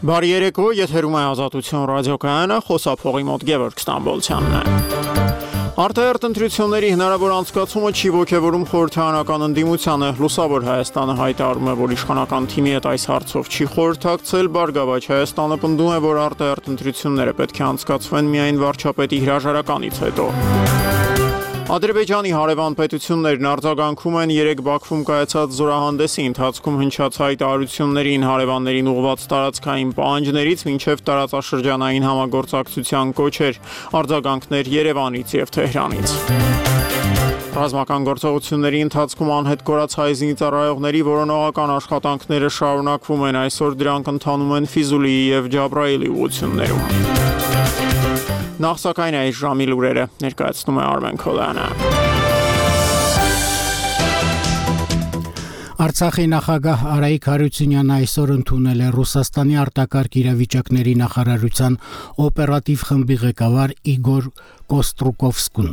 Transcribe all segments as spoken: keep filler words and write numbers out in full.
Բարի երեկո, եթերում է Ազատություն ռադիոկայանը, խոսափողի մոտ Գևորգ Ստամբոլցյանն է։ Արտահերթ ընտրությունների հնարավոր անցկացումը չի ոգևորում խորհրդարանական ընդդիմությանը։ Լուսավոր Հայաստանը հայտարարում է, որ իշխանական թիմի հետ այս հարցով չի խորհրդակցել։ Բարգավաճ Հայաստանը պնդում է, որ արտահերթ ընտրությունները պետք է անցկացվեն միայն վարչապետի հրաժարականից հետո։ Ադրբեջանի հարևան պետություններն արձագանքում են երեք Բաքվում կայացած զորահանդեսի ընթացքում հնչած հայտարարություններին, հարևաններին ուղղված տարածքային պահանջներից մինչև տարածաշրջանային համագործակցության կոչեր, արձագանքներ Երևանից և Թեհրանից։ Ռազմական գործողությունների ընթացքում անհետ կորած հայ զինծառայողների որոնողական աշխատանքները շարունակվում են, այսօր դրանք ընթանում են Ֆիզուլիի և Ջաբրայելի ուղղություններում։ Նախ սակայն այս ժամի լուրերը ներկայացնում է Արմեն Քոլյանը։ Արցախի նախագահ Արայիկ Հարությունյանը այսօր ընդունել է Ռուսաստանի արտակարգ իրավիճակների նախարարության օպերատիվ խմբի ղեկավար Իգոր Կոստրուկովսկուն։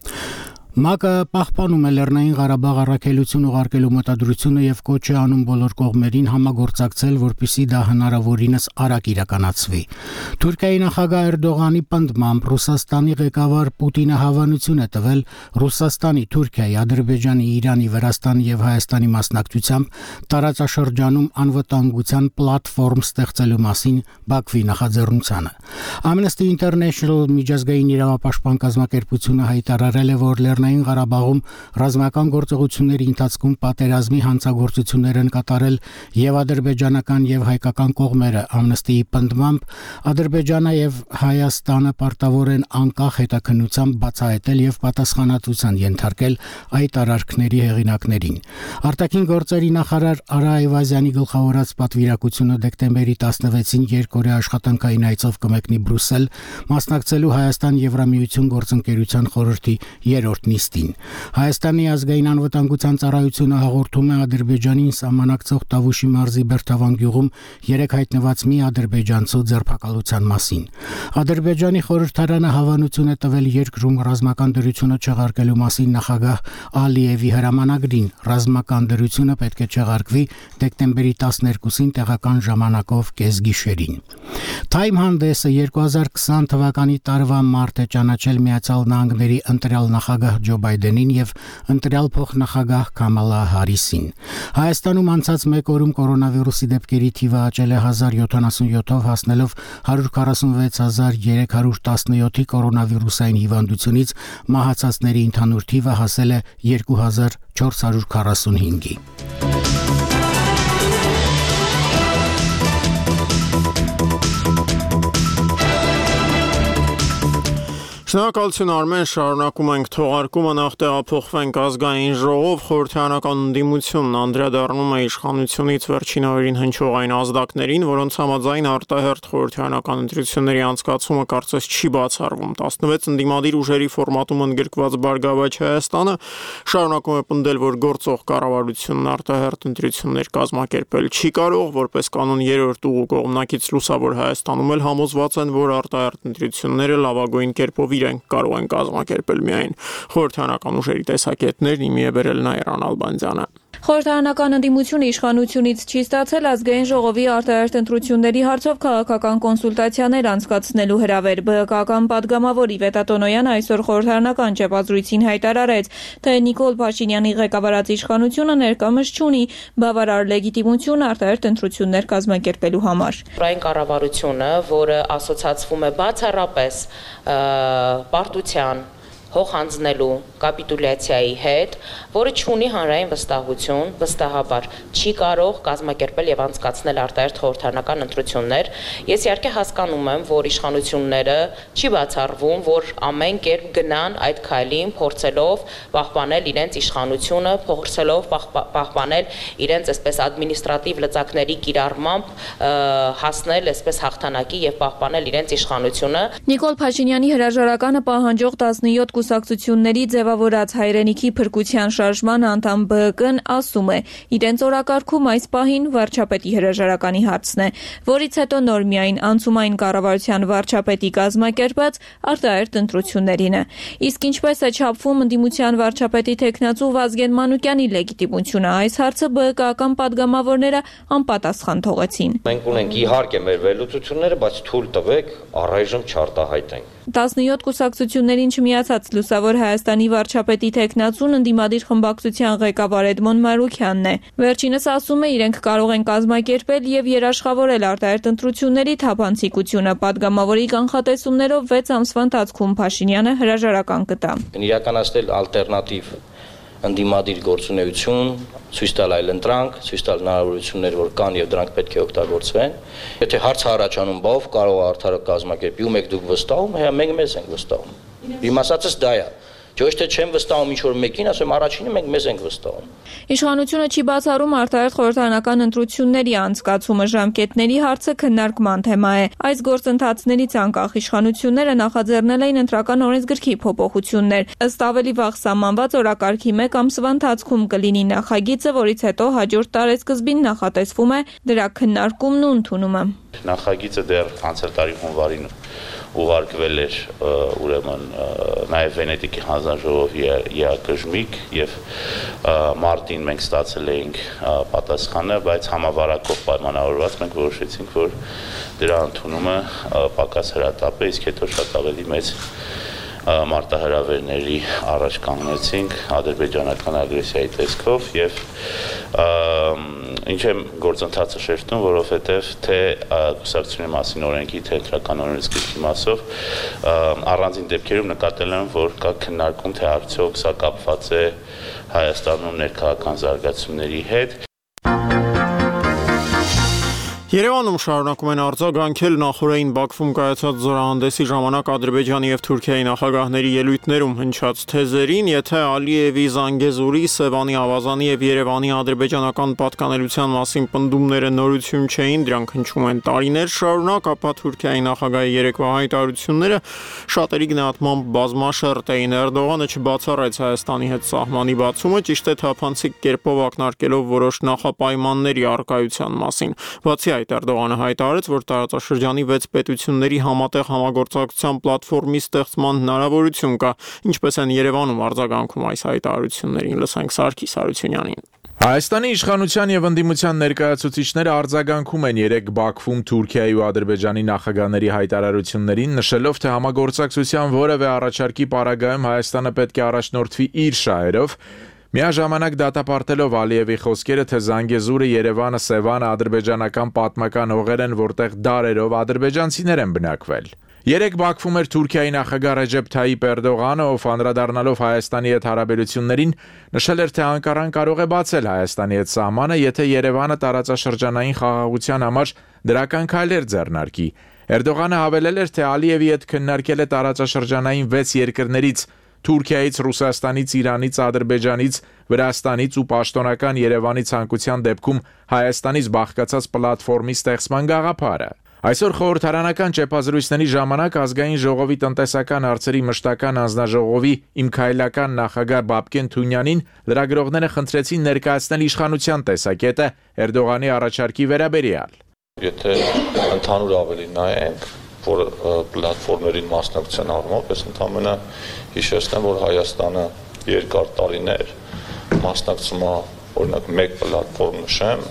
ՄԱԿ-ը պահպանում է Լեռնային Ղարաբաղ առաքելություն ուղարկելու մտադրությունը եւ կոչ է անում բոլոր կողմերին համագործակցել, որպեսզի դա հնարավորինս արագ իրականացվի։ Թուրքիայի նախագահ Էրդողանի պնդմամբ Ռուսաստանի ղեկավար Պուտինը հավանություն է տվել Ռուսաստանի, Թուրքիայի, Ադրբեջանի, Իրանի, Վրաստանի եւ Հայաստանի մասնակցությամբ տարածաշրջանում անվտանգության պլատֆորմ ստեղծելու մասին Բաքվի նախաձեռնությանը։ Amnesty International միջազգային իրավապաշտպան կազմակերպությունը հայտարարել է, որ Լեռնային Ղարաբաղում ռազմական գործողությունների ընթացքում պատերազմի հանցագործություններ են կատարել եւ ադրբեջանական եւ հայկական կողմերը։ Amnesty-ի պնդմամբ Ադրբեջանը եւ Հայաստանը պարտավոր են անկախ հետաքննությամբ բացահայտել եւ պատասխանատվության ենթարկել այդ արարքների հեղինակներին։ Արտաքին գործերի նախարար Արա Այվազյանի գլխավորած պատվիրակությունը դեկտեմբերի տասնվեցին երկօրյա աշխատանքային այցով կմեկնի Բրուսել, մասնակցելու Հայաստան-Եվրամիություն գործընկերության խորհրդի երրորդ նիստին։ Հայաստանի ազգային անվտանգության ծառայությունը հաղորդում է Ադրբեջանին սահմանակցող Տավուշի մարզի Բերթավան գյուղում երեք հայտնված մի ադրբեջանցու ձերբակալության մասին։ Ադրբեջանի խորհրդարանը հավանություն է տվել երկրում ռազմական դրությունը չեղարկելու մասին նախագահ Ալիևի հրամանագրին։ Ռազմական դրությունը պետք է չեղարկվի դեկտեմբերի տասներկուսին տեղական ժամանակով կեսգիշերին։ Time հանդեսը երկու հազար քսան թվականի տարվա մարտ է ճանաչել Միացյալ Նահանգների ընտրյալ նախագահ Ջո Բայդենին եւ ընտրյալ փոխնախագահ Կամալա Հարիսին։ Հայաստանում անցած մեկ օրում կորոնավիրուսի դեպքերի թիվը աճել է հազար յոթանասունյոթով, հասնելով հարյուր քառասունվեց հազար երեք հարյուր տասնյոթի կորոնավիրուսային հիվանդությունից մահացածների ընդհանուր թիվը հասել է երկու հազար չորս հարյուր քառասունհինգի։ Շնորհակալություն Արմեն, շարունակում ենք թողարկումը, նախ տեղափոխվենք ազգային ժողով, խորհրդարանական ընդդիմությունն անդրադառնում է իշխանությունից վերջին օրերին հնչող այն ազդակներին, որոնց համաձայն արտահերթ խորհրդարանական ընտրությունների անցկացումը կարծես չի բացառվում։ տասնվեց ընդդիմադիր ուժերի ֆորմատում ընդգրկված Բարգավաճ Հայաստանը շարունակում է պնդել, որ գործող կառավարությունն արտահերթ ընտրություններ կազմակերպել չի կարող, որպես կանոն երրորդ ուղու կողմնակից Լուսավոր Հայաստանում էլ համոզված են, որ արտահերթ ընտրությունները լավագույն կերպով իրենք կարող են կազմակերպել միայն խորհրդարանական ուժերի տեսակետներն իմի է բերել Նաիրան Ալբանդյանը։ Խորհրդարանական ընդդիմությունը իշխանությունից չի ստացել ազգային ժողովի արտահերթ ընտրությունների հարցով քաղաքական կոնսուլտացիաներ անցկացնելու հրավեր։ ԲՀԿ-ական պատգամավոր Իվետ Ատոնոյանը այսօր խորհրդարանական ճեպազրույցին հայտարարեց, թե Նիկոլ Փաշինյանի ղեկավարած իշխանությունը ներկայումս չունի բավարար լեգիտիմություն արտահերթ ընտրություններ կազմակերպելու համար։ Այն կառավարությունը, որը ասոցացվում է բացառապես պարտության հող հանձնելու կապիտուլյացիայի հետ, որը չունի հանրային վստահություն, վստահաբար չի կարող կազմակերպել եւ անցկացնել արտահերթ խորհրդարանական ընտրություններ։ Ես իհարկե հասկանում եմ, որ իշխանությունները չի բացառվում, որ ամեն կերպ գնան այդ քայլին, փորձելով պահպանել իրենց իշխանությունը, փորձելով պահպանել իրենց այսպես ադմինիստրատիվ լծակների կիրառմամբ հասնել այսպես հաղթանակի եւ պահպանել իրենց իշխանությունը։ Նիկոլ Փաշինյանի հրաժարականը պահանջող տասնյոթ կուսակցությունների ձևավորած հայրենիքի փրկության շարժման անդամ Բ Հ Կն ասում է, իրենց օրակարգում այս պահին վարչապետի հրաժարականի հարցն է, որից հետո նոր միայն անցումային կառավարության վարչապետի կազմակերպած արտահերթ ընտրություններին է։ Իսկ ինչպես է չափվում ընդդիմության վարչապետի թեկնածու Վազգեն Մանուկյանի լեգիտիմությունը, այս հարցը Բ Հ Կական պատգամավորները անպատասխան թողեցին։ Մենք ունենք իհարկե մեր վերլուծությունները, բայց թույլ տվեք առայժմ չարտահայտենք։ տասնյոթ կուսակցություններին չմիացած Լուսավոր Հայաստանի վարչապետի թեկնածուն ընդդիմադիր խմբակցության ղեկավար Էդմոն Մարուքյանն է։ Վերջինս ասում է, իրենք կարող են կազմակերպել եւ երաշխավորել արտահերթ ընտրությունների թափանցիկությունը։ Պատգամավորի կանխատեսումներով վեց ամսվա ընթացքում Փաշինյանը հրաժարական կտա։ Իրականացնել ալտերնատիվ ընդդիմադիր գործունեություն, ցույց տալ այլ ընտրանք, ցույց տալ հնարավորություններ, որ կան եւ դրանք պետք է օգտագործվեն։ Եթե հարց առաջանում բավ կարող է արդարը կազմակերպի ու մեկ դուք վստահում, հա մենք մեզ ենք վստահում։ Իմ ասածս դա է։ Ոչ թե չեմ վստահում ինչ որ մեկին, ասեմ առաջինը մենք մեզ ենք վստահում։ Իշխանությունը չի բացառում արտահերթ խորհրդարանական ընտրությունների անցկացումը, ժամկետների հարցը քննարկման թեմա է։ Այս գործընթացներից անկախ իշխանությունները նախաձեռնել էին ընտրական օրենսգրքի փոփոխություններ։ Ըստ ավելի վաղ սահմանված օրակարգի մեկ ամսվա ընթացքում կլինի նախագիծը, որից հետո հաջորդ տարեսկզբին նախատեսվում է դրա քննարկումն ու ընդունումը։ Նախագիծը դեռ անցյալ տարի հունվարին ուղարկվել էր ուրեմն նաև Վենետիկի հանձնաժողովի եակժմիկ եւ մարտին մենք ստացել էինք պատասխանը, բայց համավարակով պայմանավորված մենք որոշեցինք, որ դրա ընդունումը պակաս հրատապ է, իսկ հետո շատ ավելի մեծ մարտահրավերների առաջ կանգնեցինք ադրբեջանական ագրեսիայի տեսքով եւ ինչ եմ գործընթացը շեշտում, որովհետեւ թե կուսակցությունների մասին օրենքի, թե ընտրական օրենսգրքի մասով առանձին դեպքերում նկատել եմ, որ կա քննարկում, թե արդյոք սա կապված է Հայաստանում ներքաղաքական զարգացումների հետ։ Երևանում շարունակում են արձագանքել նախորդային Բաքվում կայացած զորահանդեսի ժամանակ Ադրբեջանի եւ Թուրքիայի նախագահների ելույթներում հնչած թեզերին, եթե Ալիևի, Զանգեզուրի, Սևանի, Ավազանի եւ Երևանի ադրբեջանական պատկանելիության մասին պնդումները նորություն չէին, դրանք հնչում են տարիներ շարունակ, ապա Թուրքիայի նախագահի երեկվա հայտարարությունները շատերի գնահատմամբ բազմաշերտ էին։ Էրդողանը չբացառեց Հայաստանի հետ սահմանի բացումը, ճիշտ է թափանցիկ կերպով ակնարկելով որոշ նախապայմանների առկայության մասին։ Բացի այդ, Էրդողանը հայտարարեց, որ տարածաշրջանի վեց պետությունների համատեղ համագործակցության պլատֆորմի ստեղծման հնարավորություն կա, ինչպես են Երևանում արձագանքում այս հայտարարություններին, լսենք Սարգիս Հարությունյանին։ Հայաստանի իշխանության եւ ընդդիմության ներկայացուցիչները արձագանքում են երեք Բաքվում Թուրքիայի ու Ադրբեջանի նախագահների հայտարարություններին, նշելով, թե համագործակցության որևէ առաջարկի պարագայում Հայաստանը պետք է առաջնորդվի իր շահերով, միաժամանակ դատապարտելով Ալիևի խոսքերը, թե Զանգեզուրը, Երևանը, Սևանը ադրբեջանական պատմական հողեր են, որտեղ դարերով ադրբեջանցիներ են բնակվել։ Երեք Բաքվում էր Թուրքիայի նախագահ Ռեջեփ Թայիպ Էրդողանը, ով անդրադառնալով Հայաստանի հետ հարաբերություններին, նշել էր, թե Անկարան կարող է բացել Հայաստանի հետ սահմանը, եթե Երևանը տարածաշրջանային խաղաղության համար դրական քայլեր ձեռնարկի։ Էրդողանը հավելել էր, թե Ալիևի հետ քննարկել է տարածաշրջանային վեց երկրներից Թուրքիայից, Ռուսաստանից, Իրանից, Ադրբեջանից, Վրաստանից ու պաշտոնական Երևանի ցանկության դեպքում Հայաստանից բաղկացած պլատֆորմի ստեղծման գաղափարը։ Այսօր խորհրդարանական ճեպազրույցների ժամանակ ազգային ժողովի տնտեսական հարցերի մշտական անձնաժողովի իմ քայլական նախագահ Բաբկեն Թունյանին լրագրողները խնդրեցին ներկայացնել իշխանության տեսակետը Էրդողանի առաջարկի վերաբերյալ։ Եթե ընդհանուր ավելի նայենք, որ պլատֆորմերին մասնակցության առումով, ես ընդամենը հիշեցնեմ, որ Հայաստանը երկար տարիներ մասնակցում է, օրինակ մեկ պլատֆորմ նշեմ,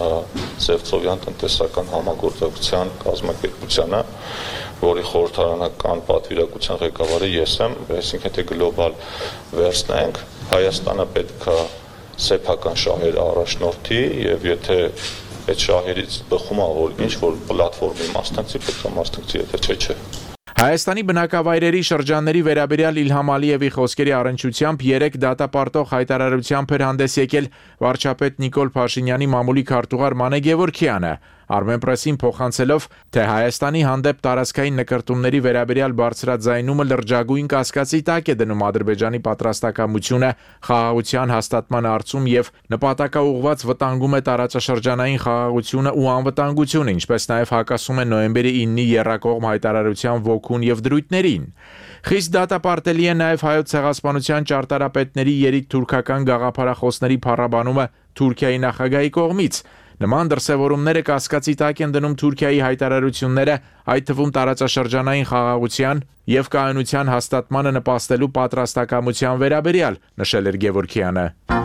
Սևծովյան տնտեսական համագործակցության կազմակերպությանը, որի խորհրդարանական պատվիրակության ղեկավարը ես եմ, այսինքն եթե գլոբալ վերցնենք, Հայաստանը պետք է սեփական շահեր առաջնորդի եւ եթե այդ շահերից բխում է, որ ինչ որ պլատֆորմի մասնակցի, պետք է մասնակցի, եթե չէ, չէ։ Հայաստանի բնակավայրերի շրջանների վերաբերյալ Իլհամ Ալիևի խոսքերի առնչությամբ երեք դատապարտող հայտարարությամբ էր հանդես եկել վարչապետ Նիկոլ Փաշինյանի մամուլի քարտուղար Մանե Գևորգյանը։ Armenpress-ին փոխանցելով, թե Հայաստանի հանդեպ տարածքային նկրտումների վերաբերյալ բարձրաձայնումը լրջագույն կասկածի տակ է դնում Ադրբեջանի պատրաստակամությունը խաղաղության հաստատման հարցում եւ նպատակաուղղված վտանգում է տարածաշրջանային խաղաղությունը ու անվտանգությունը, ինչպես նաեւ հակասում է նոյեմբերի իննի եռակողմ հայտարարության ոգուն եւ դրույթներին։ Խիստ դատապարտելի է նաեւ հայոց ցեղասպանության ճարտարապետների երիկ թուրքական գաղափարախոսների փառաբանումը Թուրքիայի նախագահի կողմից։ Նման դրսևորումները կասկածի տակ են դնում Թուրքիայի հայտարարությունները, այդ թվում տարածաշրջանային խաղաղության եւ կայունության հաստատմանը նպաստելու պատրաստակամության վերաբերյալ, նշել էր Գևորգյանը։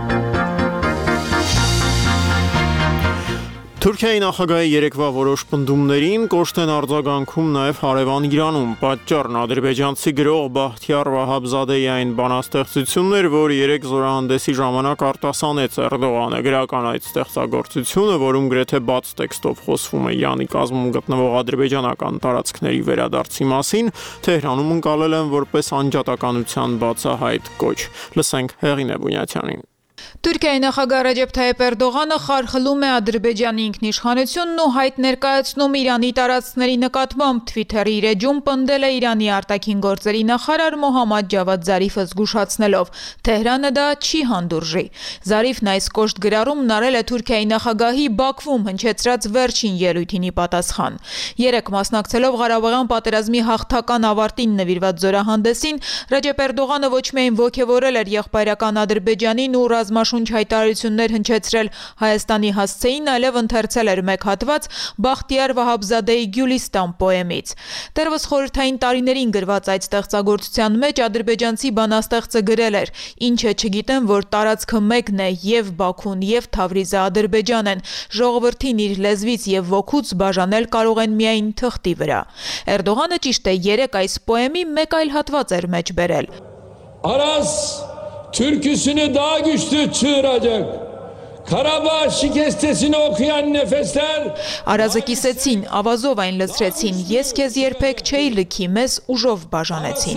Թուրքիայի նախագահի երեկվա որոշ պնդումներին կոշտ են արձագանքում նաև հարևան Իրանում։ Պատճառն ադրբեջանցի գրող Բախտիար Վահաբզադեի այն բանաստեղծությունն էր, որ երեք զորահանդեսի ժամանակ արտասանեց Էրդողանը։ Գրական այդ ստեղծագործությունը, որում գրեթե բաց տեքստով խոսվում է Իրանի կազմում գտնվող ադրբեջանական տարածքների վերադարձի մասին, Թեհրանում ընկալել են որպես անջատականության բացահայտ կոչ։ Լսենք Հեղինե Բունյաթյանին։ Թուրքիայի նախագահ Ռեջեփ Թայիփ Էրդողանը խարխլում է Ադրբեջանի ինքնիշխանությունն ու հայտ ներկայացնում Իրանի տարածքների նկատմամբ Twitter-ի իր էջում պնդել է Իրանի արտաքին գործերի նախարար Մոհամմադ Ջավադ Զարիֆը զգուշացնելով. Թեհրանը դա չի հանդուրժի։ Զարիֆն այս կոշտ գրառումն արել է Թուրքիայի նախագահի Բաքվում հնչեցրած վերջին ելույթին ի պատասխան։ Երեք մասնակցելով Ղարաբաղյան պատերազմի հաղթական ավարտին նվիրված զորահանդեսին, Ռեջեփ Էրդողանը ոչ միայն ոգևորել էր եղբայրական Ադրբեջանին ու ռազմաշունչ հայտարարություններ հնչեցրել Հայաստանի հասցեին, այլև ընթերցել էր մեկ հատված Բախտիար Վահաբզադեի Գյուլիստան պոեմից։ Դեռևս խորհրդային տարիներին գրված այդ ստեղծագործության մեջ ադրբեջանցի բանաստեղծը գրել էր. «Ինչ է չգիտեմ, որ տարածքը մեկն է, եւ Բաքուն, եւ Թավրիզը Ադրբեջան են, ժողովրդին իր լեզվից եւ ոգուց բաժանել կարող են միայն թղթի վրա»։ Էրդողանը ճիշտ է երեք այս պոեմի մեկ այլ հատված էր մեջ բերել. Aras türküsünü daha güçlü çığıracak. Karabağ şikestesini okuyan nefesler Արազը կիսեցին, ավազով այն լցրեցին, ես քեզ երբեք չէի լքի, մեզ ուժով բաժանեցին։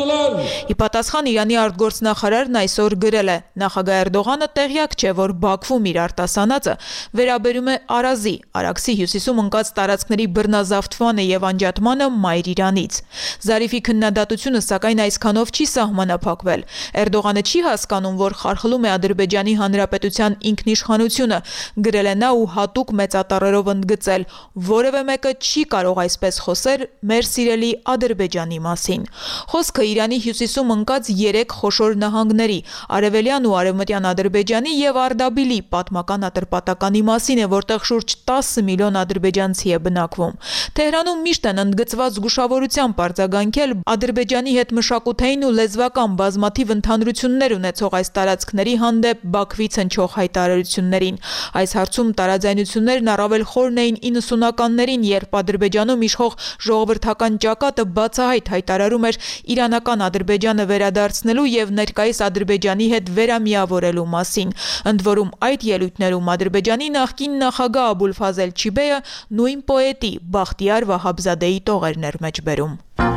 Ի պատասխան Իրանի արտգործնախարարն այսօր գրել է. նախագահ Էրդողանը տեղյակ չէ, որ Բաքվում իր արտասանածը վերաբերում է Արազի, Արաքսի հյուսիսում ընկած տարածքների բռնազավթմանը եւ անջատմանը Մայր Իրանից։ Զարիֆի քննադատությունը սակայն այսքանով չի սահմանափակվել։ Էրդողանը չի հասկանում, որ խարխլում է Ադրբեջանի Հանրապետության ինքնիշխանությունը, գրել է նա ու հատուկ մեծատառերով ընդգծել. որևէ մեկը չի կարող այսպես խոսել մեր սիրելի Ադրբեջանի մասին։ Խոսքը Իրանի հյուսիսում ընկած երեք խոշոր նահանգների՝ Արևելյան ու Արևմտյան Ադրբեջանի եւ Արդաբիլի պատմական ատրպատականի մասին է, որտեղ շուրջ տասը միլիոն ադրբեջանցի է բնակվում։ Թեհրանում միշտ են ընդգծված զգուշավորությամբ արձագանքել Ադրբեջանի հետ մշակութային ու լեզվական բազմաթիվ ընդհանրություններ ունեցող այս տարածքների հանդեպ Բաքվից հնչող հայտարարություններին։ Այս հարցում տարաձայնություններն առավել խորն էին իննսունականներին, երբ Ադրբեջանում իշխող ժողովրդական ճակատը բացահայտ հայտարարում էր իրանական Ադրբեջանը վերադարձնելու եւ ներկայիս Ադրբեջանի հետ վերամիավորելու մասին։ Ընդ որում այդ ելույթներում Ադրբեջանի նախկին նախագահ Աբուլֆազել Չիբեյը նույն պոետի Բախտիար Վահաբզադեի տողերն էր մեջ բերում։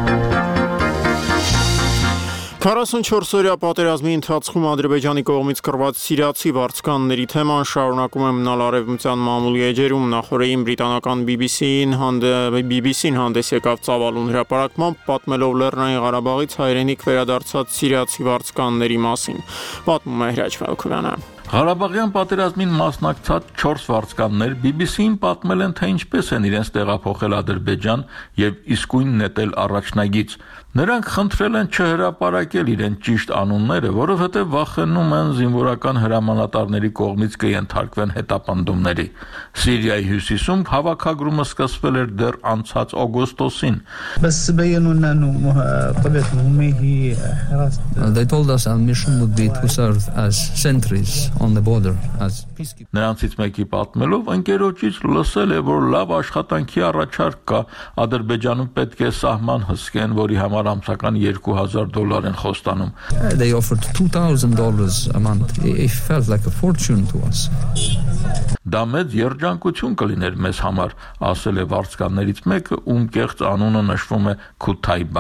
քառասունչորս-օրյա պատերազմի ընթացքում Ադրբեջանի կողմից կռված սիրիացի վարձկանների թեման շարունակում է մնալ արևմտյան մամուլի էջերում։ Նախորդին բրիտանական բի բի սին բի բի սին հանդես եկավ ծավալուն հրապարակմամբ, պատմելով Լեռնային Ղարաբաղից հայրենիք վերադարձած սիրիացի վարձկանների մասին։ Պատմում է Հրաչ Վալքովյանը։ Ղարաբաղյան պատերազմին մասնակցած չորս վարձկաններ բի բի սին պատմել են, թե ինչպես են իրենց տեղափոխել Ադրբեջան եւ իսկույն նետել առաջնագից։ Նրանք խնդրել են չհրապարակել իրենց ճիշտ անունները, որովհետև վախենում են զինվորական հրամանատարների կողմից կենթարկվեն հետապնդումների։ Սիրիայի հյուսիսում հավաքագրումը սկսվել էր դեռ անցած օգոստոսին։ They told us our mission would be to serve as sentries on the border as peacekeepers. Նրանցից մեկի պատմելով ընկերոջից լսել է, որ լավ աշխատանքի առաջարկ կա, Ադրբեջանում պետք է սահման հսկեն, որի համար ամսական երկու հազար դոլար են խոստանում։ They offered two thousand dollars a month. It felt like a fortune to us. Դա մեծ երջանկություն կլիներ մեզ համար, ասել է վարձկաններից մեկը, ում կեղծ անունը նշվում է Քութայբա։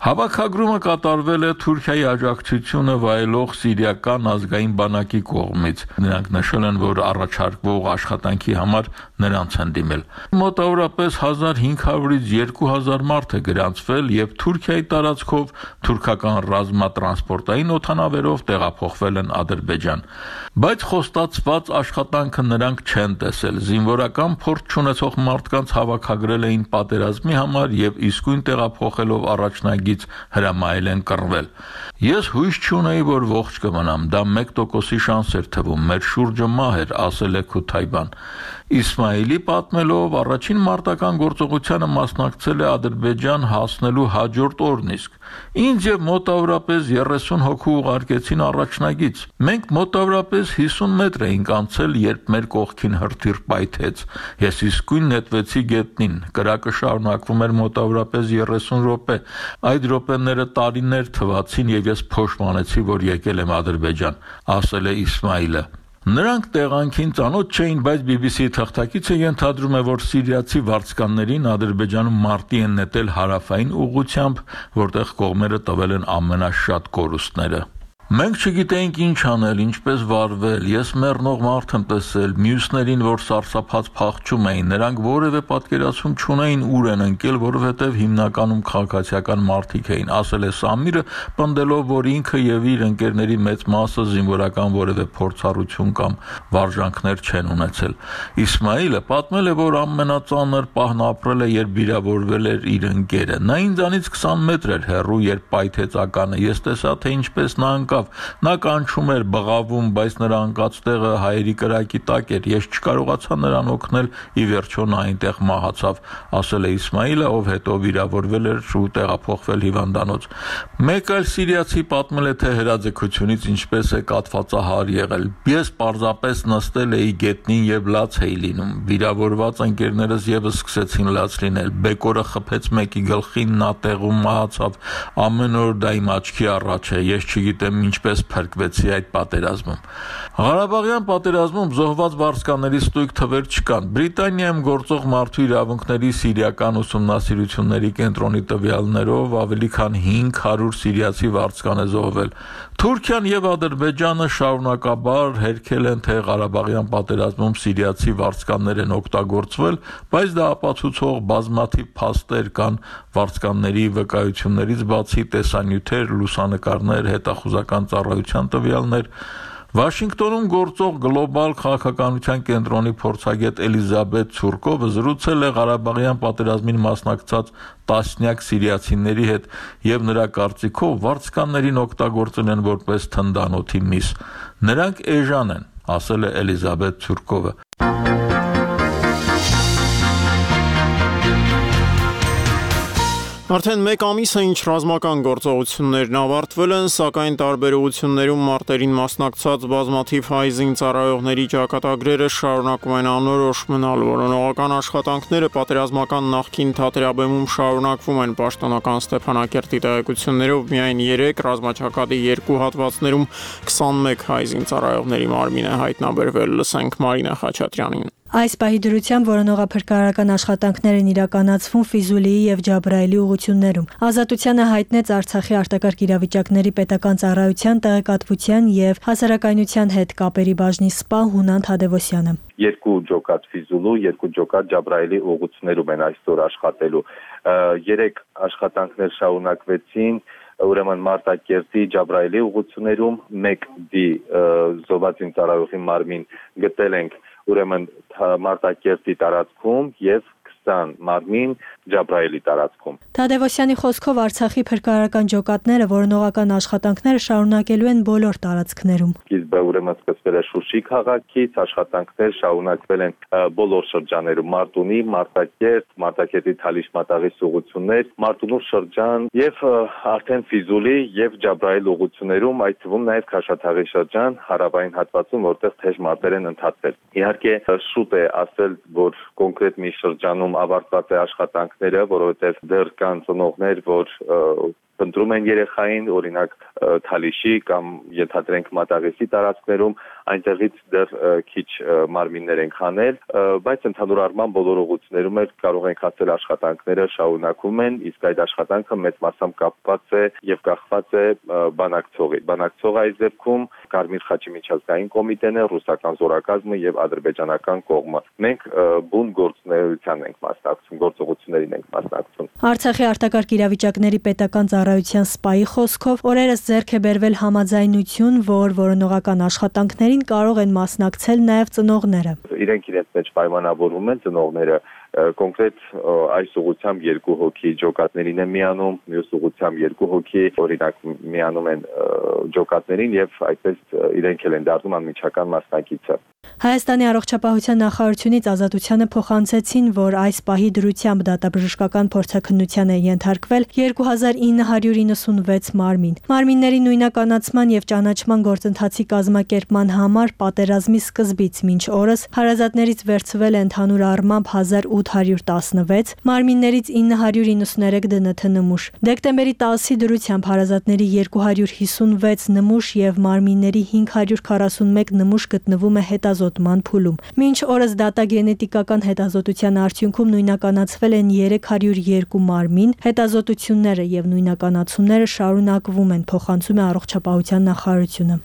Հավաքագրումը կատարվել է Թուրքիայի աջակցությունը վայելող սիրիական ազգային բանակի կողմից։ Նրանք նշել են, որ առաջարկվող աշխատանքի համար նրանց են դիմել։ Մոտավորապես հազար հինգ հարյուրից երկու հազար մարդ է գրանցվել եւ Թուրքիայի տարածքով թուրքական ռազմատրանսպորտային օդանավերով տեղափոխվել են Ադրբեջան։ Բայց խոստացված աշխատանքը նրանք չեն տեսել։ Զինվորական փորձ չունեցող մարդկանց հավաքագրել էին պատերազմի համար եւ իսկույն տեղափոխելով առաջնագիծ հրամայել են կռվել։ Ես հույս չունեի, որ ողջ կմնամ, դա մեկ տոկոսի շանս էր թվում, մեր շուրջը մահ էր, ասել է Քութայբան։ Իսմայիլի պատմելով առաջին մարտական գործողությանը մասնակցել է Ադրբեջան հասնելու հաջորդ օրն իսկ։ Ինձ եւ մոտավորապես երեսուն հոգու ուղարկեցին առաջնագիծ։ Մենք մոտավորապես հիսուն մետր էինք անցել, երբ մեր կողքին հրթիռ պայթեց։ Ես իսկույն նետվեցի գետնին։ Կրակը շարունակվում էր մոտավորապես երեսուն րոպե։ Այդ րոպեները տարիներ թվացին եւ ես փոշմանեցի, որ եկել եմ Ադրբեջան, ասել է Իսմայիլը։ Նրանք տեղանքին ծանոթ չէին, բայց բի բի սի թղթակիցը ենթադրում է, որ սիրիացի վարձկաններին Ադրբեջանում մարտի են նետել հարավային ուղղությամբ, որտեղ կողմերը տվել են ամենաշատ կորուստները։ Մենք չգիտեինք ինչ անել, ինչպես վարվել, ես մեռնող մարդ եմ տեսել, մյուսներին, որ սարսափած փախչում էին, նրանք որևէ պատկերացում չունեին ուր են ընկել, որովհետև հիմնականում քաղաքացիական մարդիկ էին, ասել է Սամիրը, պնդելով, որ ինքը եւ իր ընկերների մեծ մասը զինվորական որևէ փորձառություն կամ վարժանքներ չեն ունեցել։ Իսմայիլը պատմել է, որ ամենածանր պահն ապրել է, երբ վիրավորվել էր իր ընկերը։ Նա ինձանից քսան մետր էր հեռու, երբ պայթեց ականը, ես տեսա, թե ինչպես նա ընկավ։ Նա կանչում էր, բղավում, բայց նրա ընկած տեղը հայերի կրակի տակ էր, ես չկարողացա նրան օգնել, ի վերջո նա այնտեղ մահացավ, ասել է Իսմայիլը, ով հետո վիրավորվել էր ու տեղափոխվել հիվանդանոց։ Մեկ այլ սիրիացի պատմել է, թե հրաձգությունից ինչպես է կաթվածահար եղել։ Ես պարզապես նստել էի գետնին եւ լաց էի լինում։ Վիրավորված ընկերներս եւս սկսեցին լաց լինել։ Բեկորը խփեց մեկի գլխին, նա տեղում մահացավ։ Ամեն օր դա իմ աչքի առաջ է, ես չգիտեմ ինչպես փրկվեցի այդ պատերազմում։ Ղարաբաղյան պատերազմում զոհված վարձկանների ստույգ թվեր չկան։ Բրիտանիայում գործող մարդու իրավունքների սիրիական ուսումնասիրությունների կենտրոնի տվյալներով ավելի քան հինգ հարյուր սիրիացի վարձկան է զոհվել։ Թուրքիան եւ Ադրբեջանը շարունակաբար հերքել են, թե Ղարաբաղյան պատերազմում սիրիացի վարձկաններ են օգտագործվել, բայց դա ապացուցող բազմաթիվ փաստեր կան, վարձկանների վկայություններից բացի տեսանյութեր, լուսանկարներ, հետախուզական ծառայության տվյալներ։ Վաշինգտոնում գործող գլոբալ քաղաքականության կենտրոնի փորձագետ Էլիզաբեթ Ցուրկովը զրուցել է Ղարաբաղյան պատերազմին մասնակցած տասնյակ սիրիացիների հետ եւ նրա կարծիքով վարձկաններին օգտագործել են որպես թնդանոթի միս։ Նրանք էժան են, ասել է Էլիզաբեթ Ցուրկովը։ Արդեն մեկ ամիս է ինչ ռազմական գործողություններն ավարտվել են, սակայն տարբեր ուղղություններում մարտերին մասնակցած բազմաթիվ հայ զինծառայողների ճակատագրերը շարունակում են անորոշ մնալ։ Որոնողական աշխատանքները պատերազմական նախկին թատերաբեմում շարունակվում են պաշտոնական Ստեփանակերտի տեղեկություններով միայն երեք ռազմաճակատի երկու հատվածներում քսանմեկ հայ զինծառայողների մարմին է հայտնաբերվել։ Լսենք Մարինա Խաչատրյանին։ Այս պահի դրությամբ որոնողափրկարարական աշխատանքներ են իրականացվում Ֆիզուլիի եւ Ջաբրայելի ուղություններում։ Ազատությանը հայտնեց Արցախի արտակարգ իրավիճակների պետական ծառայության տեղեկատվության եւ հասարակայնության հետ կապերի բաժնի սպա Հունան Թադևոսյանը։ Երկու ջոկատ Ֆիզուլու, երկու ջոկատ Ջաբրայելի ուղություններում են այսօր աշխատելու։ Երեք աշխատանքներ շարունակվեցին ուրեմն Մարտակերտի Ջաբրայելի ուղություններում, մեկ դի զոհված զինծառայողի մարմին գտել ենք ուրեմն Մարտակերտի տարածքում եւ քսան մարմին Ջաբրայելի տարածքում։ Թադևոսյանի խոսքով Արցախի փրկարարական ջոկատները որոնողական աշխատանքները շարունակելու են բոլոր տարածքներում։ Սկիզբը ուրեմն սկսվել է Շուշի քաղաքից, աշխատանքներ շարունակվել են բոլոր շրջաներում՝ Մարտունի, Մարտակերտ, Մարտակերտի Թալիշ-Մատաղի ուղություններ, Մարտունու շրջան եւ արդեն Ֆիզուլի եւ Ջաբրայել ուղություններում, այդ թվում նաեւ Քաշաթաղի շրջան, հարավային հատվածում, որտեղ թեժ մարտեր են ընթացել։ Իհարկե շուտ է ասել, որ կոնկրետ մի շրջանում ավարտված է աշխատանքները, որովհետեւ դեռ կան ծնողներ, որ փնտրում են երեխային, օրինակ Թալիշի կամ ենթադրենք Մատաղեսի տարածքներում, այնտեղից դեռ քիչ մարմիններ են հանել, բայց ընդհանուր առմամբ բոլոր ուղղություններում էլ կարող ենք ասել աշխատանքները շարունակվում են, իսկ այդ աշխատանքը մեծ մասամբ կապված է եւ կախված է բանակցողի։ Բանակցողը այս դեպքում Կարմիր խաչի միջազգային կոմիտեն է, ռուսական զորակազմը եւ ադրբեջանական կողմը։ Մենք բուն գործունեության ենք մասնակցում, գործողություններին ենք մասնակցում։ Արցախի արտակարգ իրավիճակների պետական ծառայության սպայի խոսքով օրերս ձեռք է բերվել համաձայնություն, որ որոնողական աշխատանքներին կարող են մասնակցել նաև ծնողները։ Իրենք իրենց մեջ պայմանավորվում են ծնողները կոնկրետ այս ուղղությամբ երկու հոգի ջոկատներին են միանում, մյուս ուղղությամբ երկու հոգի օրինակ միանում են ջոկատներին եւ այդպես իրենք էլ են դառնում անմիջական մասնակիցը։ Հայաստանի առողջապահության նախարարությունից Ազատությանը փոխանցեցին, որ այս պահի դրությամբ դատաբժշկական փորձաքննության է ենթարկվել երկու հազար ինը հարյուր իննսունվեց մարմին։ Մարմինների նույնականացման եւ ճանաչման գործընթացի կազմակերպման համար պատերազմի սկզբից մինչ օրս հարազատներից վերցվել է ընդհանուր առմամբ հազար ութ հարյուր տասնվեց, մարմիններից ինը հարյուր իննսուներեք ԴՆԹ նմուշ։ Դեկտեմբերի տասի դրությամբ հարազատների երկու հարյուր հիսունվեց նմուշ եւ մարմինների հինգ հարյուր քառասունմեկ նմուշ գտնվում է հետազոտման փուլում։ Մինչ օրս դատագենետիկական հետազոտության արդյունքում նույնականացվել են երեք հարյուր երկու մարմին, հետազոտությունները եւ նույնականացումները շարունակվում են, փոխանցում է առողջապահության նախարարությունը։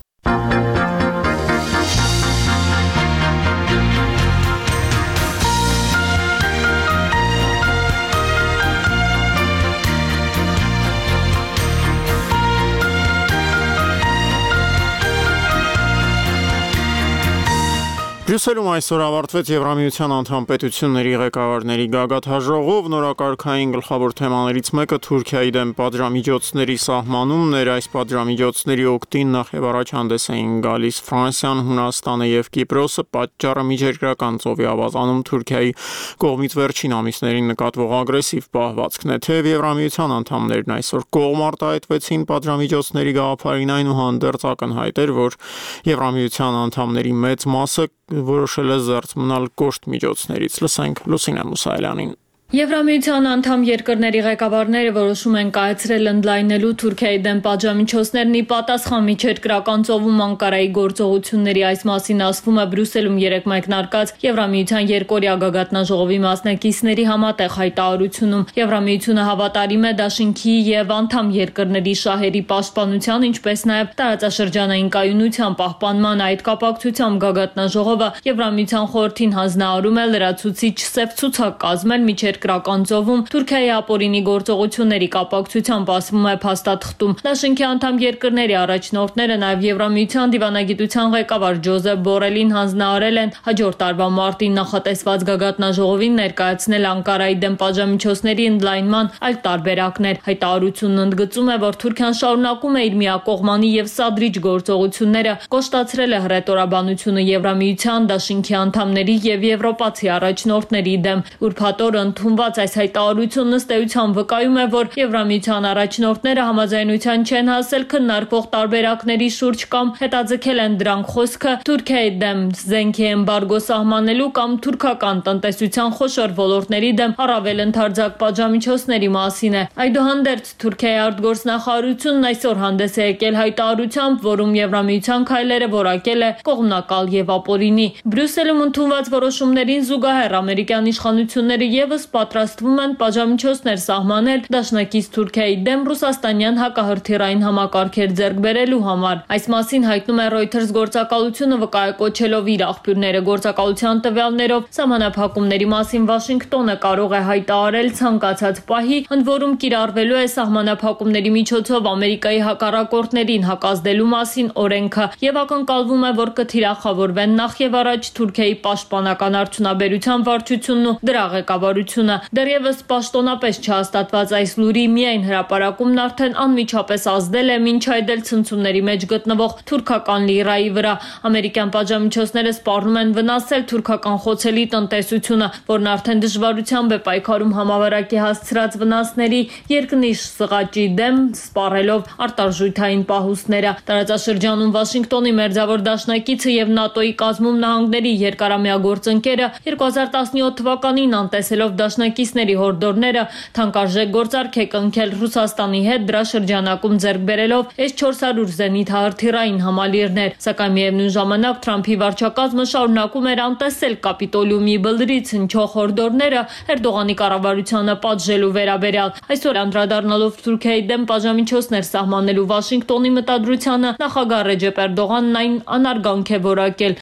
Բրյուսելում այսօր ավարտվեց Եվրամիության անդամ պետությունների ղեկավարների գագաթաժողով, նորակարգային գլխավոր թեմաներից մեկը Թուրքիայի դեմ պատժամիջոցների սահմանումն էր, այս պատժամիջոցների օգտին նախ եւ առաջ հանդես էին գալիս Ֆրանսիան, Հունաստանը եւ Կիպրոսը, պատճառը միջերկրական ծովի ավազանում Թուրքիայի կողմից վերջին ամիսներին նկատվող ագրեսիվ պահվածքն է, թեև Եվրամիության անդամներն այսօր կողմ արտահայտվեցին պատժամիջոցների գաղափարին, այնուհանդերձ ակնհայտ էր, որ Եվրամիության անդամների մեծ մասը որոշել է զերծ մնալ կոշտ միջոցներից։ Լսենք Լուսինե Մուսայելյանին։ Եվրամիության անդամ երկրների ղեկավարները որոշում են կայացրել ընդլայնելու Թուրքիայի դեմ պատժամիջոցներն ի պատասխան միջերկրական ծովում Անկարայի գործողությունների, այս մասին ասվում է Բրյուսելում երեկ մեկնարկած Եվրամիության երկօրյա գագաթնաժողովի մասնակիցների համատեղ հայտարարությունում։ Եվրամիությունը հավատարիմ է դաշինքի եւ անդամ երկրների շահերի պաշտպանության, ինչպես նաեւ տարածաշրջանային կայունության պահպանման, այդ կապակցությամբ գագաթնաժողովը Եվրամիության խորհրդին հանձնարարում է լրացուցիչ սև ցուցակ կազմել միջեր Կրական ծովում Թուրքիայի ապօրինի գործողությունների կապակցությամբ, ասվում է փաստաթղթում։ Դաշինքի անդամ երկրների առաջնորդները նաև Եվրամիության դիվանագիտության ղեկավար Ջոզեփ Բորելին հանձնարարել են հաջորդ տարվա մարտին նախատեսված գագաթնաժողովին ներկայացնել Անկարայի դեմ պատժամիջոցների ընդլայնման այլ տարբերակներ։ Հայտարարությունն ընդգծում է, որ Թուրքիան շարունակում է իր միակողմանի եւ սադրիչ գործողությունները, կոշտացրել է հռետորաբանությունը Եվրամիության, դաշինքի անդամների եւ եվրոպացի առաջնորդների դեմ։ Ուրբաթօրը ընդունված այս հայտարարությունն ըստ էության վկայում է, որ Եվրամիության առաջնորդները համաձայնության չեն հասել քննարկվող տարբերակների շուրջ կամ հետաձգել են դրանք խոսքը Թուրքիայի դեմ զենքի էմբարգո սահմանելու կամ թուրքական տնտեսության խոշոր ոլորտների դեմ առավել ընդարձակ պատժամիջոցների մասին է։ Այդուհանդերձ Թուրքիայի արտգործնախարարությունն այսօր հանդես է եկել հայտարարությամբ, որում Եվրամիության քայլերը որակել է կողմնակալ եւ ապօրինի։ Բրյուսելում ընդունված որոշումներին զուգահեռ ամերիկյան իշխանությունները եւս պատրաստվում են պատժամիջոցներ սահմանել դաշնակից Թուրքիայի դեմ ռուսաստանյան հակահրթիռային համակարգեր ձեռք բերելու համար։ Այս մասին հայտնում է Reuters գործակալությունը, վկայակոչելով իր աղբյուրները։ Գործակալության տվյալներով սահմանափակումների մասին Վաշինգտոնը կարող է հայտարարել ցանկացած պահի, ընդ որում կիրառվելու է սահմանափակումների միջոցով Ամերիկայի հակառակորդներին հակազդելու մասին օրենքը, եւ ակնկալվում է, որ կթիրախավորվեն նախ եւ առաջ Թուրքիայի պաշտպանական արդյունաբերության վարչությունն ու դրա ղեկավարությունը։ Դեռևս պաշտոնապես չհաստատված այս լուրի միայն հրապարակումն արդեն անմիջապես ազդել է մինչ այդ էլ ցնցումների մեջ գտնվող թուրքական լիրայի վրա։ Ամերիկյան պատժամիջոցները սպառնում են վնասել թուրքական խոցելի տնտեսությունը, որն արդեն դժվարությամբ է պայքարում համավարակի հասցրած վնասների երկնիշ սղաճի դեմ, սպառելով արտարժույթային պահուստները։ Տարածաշրջանում Վաշինգտոնի մերձավոր դաշնակիցը եւ ՆԱՏՕ-ի կազմում նահանգների երկարամյա գործընկերը երկու հազար տասնյոթ թվականին անտեսելով դաշնակիցների առաջնակիցների հորդորները թանկարժեք գործարք է կնքել Ռուսաստանի հետ դրա շրջանակում ձեռք բերելով էս չորս հարյուր զենիթահրթիռային համալիրներ, սակայն միևնույն ժամանակ Թրամփի վարչակազմը շարունակում էր անտեսել կապիտոլիումի բլրից հնչող հորդորները Էրդողանի կառավարությանը պատժելու վերաբերյալ։ Այսօր անդրադառնալով Թուրքիայի դեմ պատժամիջոցներ սահմանելու Վաշինգտոնի մտադրությանը նախագահ Ռեջեփ Էրդողանն այն անարգանք է որակել։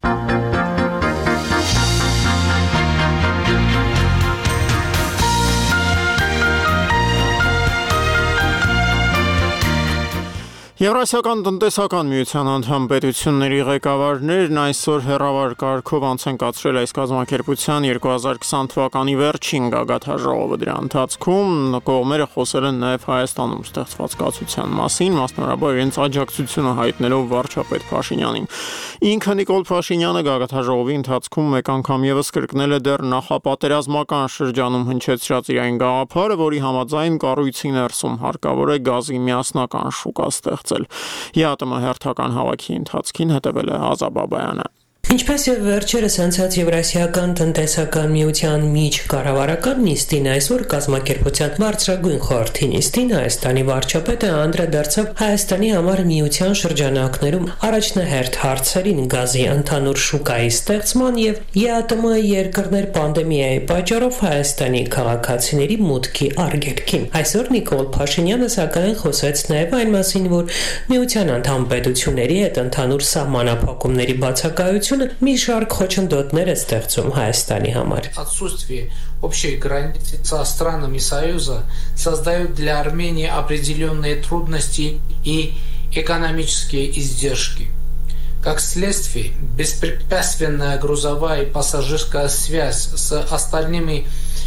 Եվրասիական տնտեսական միության անդամ պետությունների ղեկավարներն այսօր հեռավար կարգով անց են կացրել այս կազմակերպության երկու հազար քսան թվականի վերջին գագաթաժողովը։ Դրա ընթացքում կողմերը խոսել են նաև Հայաստանում ստեղծված կացության մասին, մասնավորապես իրենց աջակցությունը հայտնելով վարչապետ Փաշինյանին։ Ինքը Նիկոլ Փաշինյանը գագաթաժողովի ընթացքում մեկ անգամ եւս կրկնել է դեռ նախապատերազմական շրջանում հնչեցրած իր այն գաղափարը, որի համաձայն կառույցի ներսում հարկավոր է գազի միասնական շուկա ստեղծել։ ԵԱՏՄ հերթական հավաքի ընթացքին հետևել է Ազա Բաբայանը։ Ինչպես եւ վերջերս անցած Եվրասիական տնտեսական միության միջկառավարական նիստին, այսօր կազմակերպության բարձրագույն խորհրդի նիստին Հայաստանի վարչապետը անդրադարձավ Հայաստանի համար միության շրջանակներում առաջնահերթ հարցերին, գազի ընդհանուր շուկայի ստեղծման եւ ԵԱՏՄ երկրներ պանդեմիայի պատճառով Հայաստանի քաղաքացիների մուտքի արգելքին։ Այսօր Նիկոլ Փաշինյանը սակայն խոսեց նաեւ այն մասին, որ միության անդամ պետությունների հետ ընդհանուր սահմանափակումների բացակայությունը մի շարք խոչընդոտներ է ստեղծում Հայաստանի համար։ Отсутствие общей границы со странами Союза создают для Армении определенные трудности и экономические издержки. Как следствие, беспрепятственная грузовая и пассажирская связь с остальными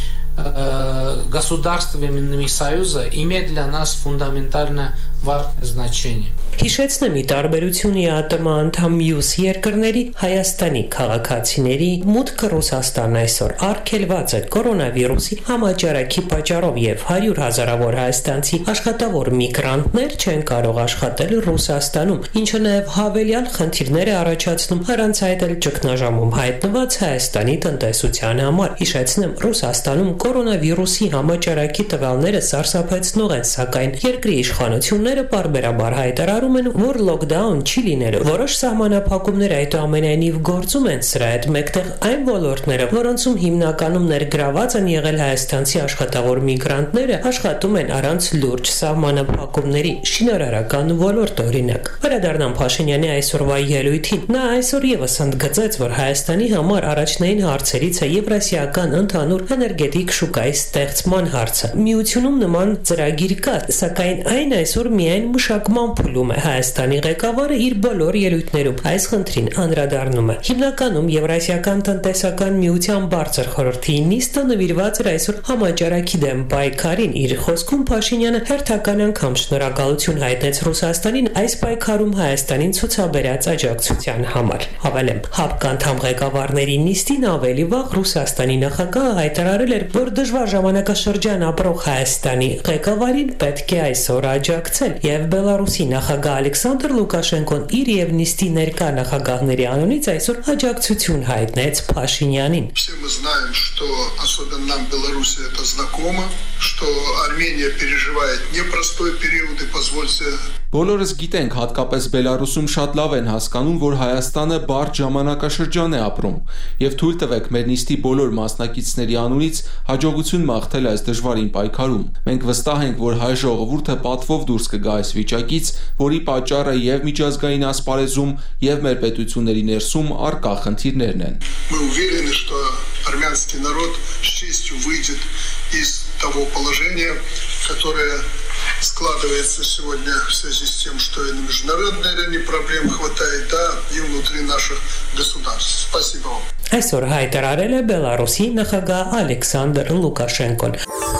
э, государствами Союза имеет для нас фундаментально важное значение. Հիշեցնեմ, ի տարբերություն ԵԱՏՄ անդամ մյուս երկրների, Հայաստանի քաղաքացիների մուտքը Ռուսաստան այսօր արգելված է կորոնավիրուսի համաճարակի պատճառով եւ հարյուր հազարավոր հայաստանցի աշխատավոր միգրանտներ չեն կարող աշխատել Ռուսաստանում, ինչը նաեւ հավելյալ խնդիրներ է առաջացնում առանց այդ էլ ճգնաժամում հայտնված Հայաստանի տնտեսության համար։ Հիշեցնեմ, Ռուսաստանում կորոնավիրուսի համաճարակի տվյալները սարսափեցնող են, սակայն երկրի իշխանությունները պարբերաբար հայտարարում են, որ լոկդաուն չի լինելու։ Որոշ սահմանափակումներ այդուամենայնիվ գործում են, սրա հետ մեկտեղ այն ոլորտները, որոնցում հիմնականում ներգրաված են եղել հայաստանցի աշխատավոր միգրանտները, աշխատում են առանց լուրջ սահմանափակումների, շինարարական ոլորտ օրինակ։ Վերադառնամ Փաշինյանի այսօրվա ելույթին։ Նա այսօր եւս ընդգծեց, որ Հայաստանի համար առաջնային հարցերից է եվրասիական ընդհանուր էներգետիկ շուկայի ստեղծման հարցը։ Միությունում նման ծրագիր կա, սակայն այն այսօր միայն մշակման փուլում է։ Հայաստանի ղեկավարը իր բոլոր ելույթներում այս խնդրին անդրադառնում է։ Հիմնականում Եվրասիական տնտեսական միության բարձր խորհրդի նիստը նվիրված էր այսօր համաճարակի դեմ պայքարին։ Իր խոսքում Փաշինյանը հերթական անգամ շնորհակալություն հայտնեց Ռուսաստանին այս պայքարում Հայաստանին ցուցաբերած աջակցության համար։ Հավելեմ, ՀԱՊԿ անդամ ղեկավարների նիստին ավելի վաղ Ռուսաստանի նախագահը հայտարարել էր, որ դժվար ժամանակաշրջան ապրող Հայաստանի ղեկավարին պետք է այսօր աջակցել, եւ Բելարուսի նախագահ Ալեքսանդր Լուկաշենկոն իր եւ նիստի ներկա նախագահների անունից այսօր աջակցություն հայտնեց Փաշինյանին։ Все мы знаем, что особенно нам Белоруссия это знакомо, что Армения переживает непростой период и позвольте Բոլորս գիտենք, հատկապես Բելարուսում շատ լավ են հասկանում, որ Հայաստանը բարդ ժամանակաշրջան է ապրում, եւ թույլ տվեք մեր նիստի բոլոր մասնակիցների անունից հաջողություն մաղթել այս դժվարին պայքարում։ Մենք վստահ ենք, որ հայ ժողովուրդը պատվով դուրս կգա այս вичակից, որի պատճառը եւ միջազգային ասպարեզում եւ մեր պետությունների ներսում առկա խնդիրներն են։ Мы уверены, что армянский народ с честью выйдет из того положения, которое складывается сегодня в связи с тем, что и на международной арене проблем хватает, да, и внутри наших государств. Спасибо вам. Այսօր հայտարարել է Բելարուսի նախագահ Ալեքսանդր Լուկաշենկոն։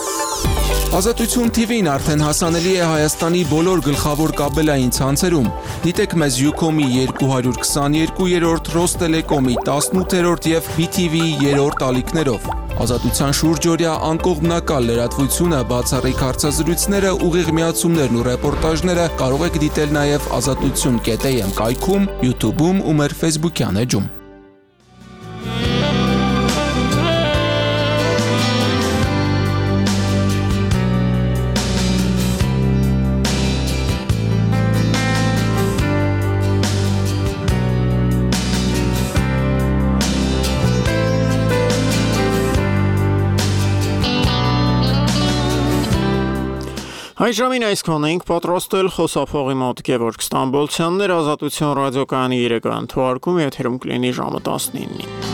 Ազատություն Թի Վին արդեն հասանելի է Հայաստանի բոլոր գլխավոր կաբելային ցանցերում։ Դիտեք մեզ Յուքոմի երկու հարյուր քսաներկուերորդ, Ռոստելեկոմի տասնութերորդ եւ Բի Թի Վիի երրորդ ալիքներով։ Ազատության շուրջօրյա անկողմնակալ լրատվությունը, բացառիկ հարցազրույցները, ուղիղ միացումներն ու ռեպորտաժները կարող եք դիտել նաեւ ազատություն կետ էյ էմ կայքում, YouTube-ում ու մեր Facebook-յան էջում։ Այս ժամին այսքան էինք պատրաստել խոսափողի մոտ Գևորգ Ստամբոլցյանն էր Ազատություն ռադիոկայանի երեկոյան թողարկում եթերում կլինի ժամը տասնինին։